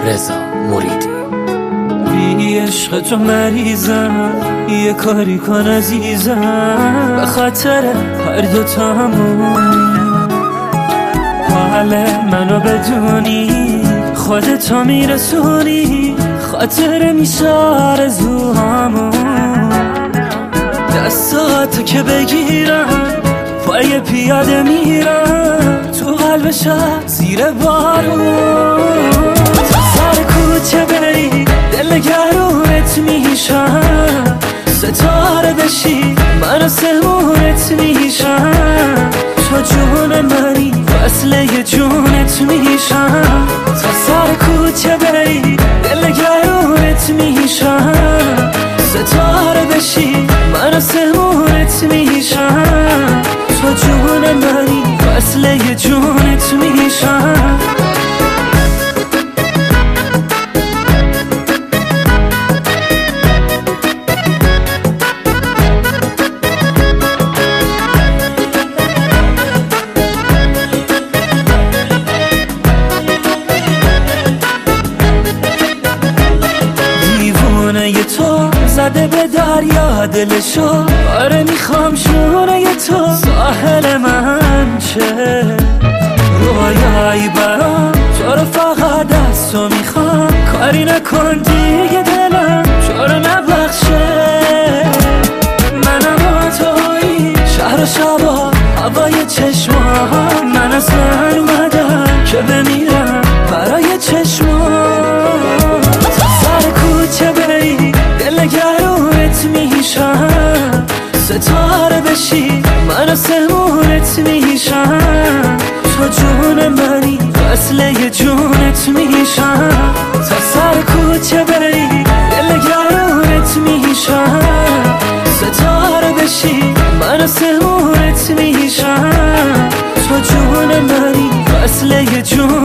رضا موریدی. بی عشق تو مریضم، یه کاری کن عزیزم، به خاطر هر دوتامون حال منو بدونی، خودتو میرسونی، خاطر میشه آرزوهامون. دستاتو که بگیرم پای پیاده میرم تو قلب شهر زیر بارون. تا سر کوچه بری دل گرونت میشم، ستاره بشی من آسمونت میشم، تو جون منی وصله جونت میشم. تا سر کوچه بری دل گرونت میشم، ستاره بشی من آسمونت میشم، تو جون منی وصله جونت میشم. تو زده به دریا دلشو، آره میخوام شونه تو ساحل من چه رویایی برام، تو رو فقط از تو میخوام، کاری نکن دیگه دلم تو رو نبخشه. منم تویی شهر و شبا هوای چشمام، من اصلا اومدم که بمیرم برای چشمام. سر کوچه بری دل گرونت میشم، ستاره بشی من آسمونت میشم، تو جون منی وصله جونت میشم. تا سر کوچه بری دل گرونت میشم، ستاره بشی من آسمونت میشم، تو جون منی وصله جونت